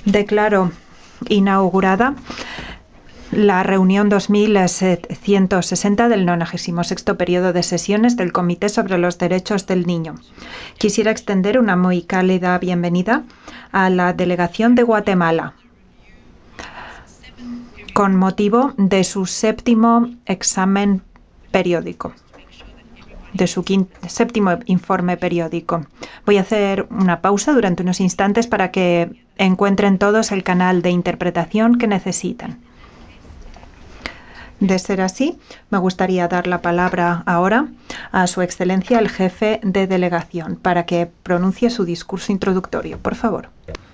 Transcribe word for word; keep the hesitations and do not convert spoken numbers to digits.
Declaro inaugurada la reunión dos mil ciento sesenta del nonagésimo sexto periodo de sesiones del Comité sobre los Derechos del Niño. Quisiera extender una muy cálida bienvenida a la delegación de Guatemala con motivo de su séptimo examen periódico, de su quinto, séptimo informe periódico. Voy a hacer una pausa durante unos instantes para que encuentren todos el canal de interpretación que necesitan. De ser así, me gustaría dar la palabra ahora a Su Excelencia el Jefe de Delegación para que pronuncie su discurso introductorio. Por favor.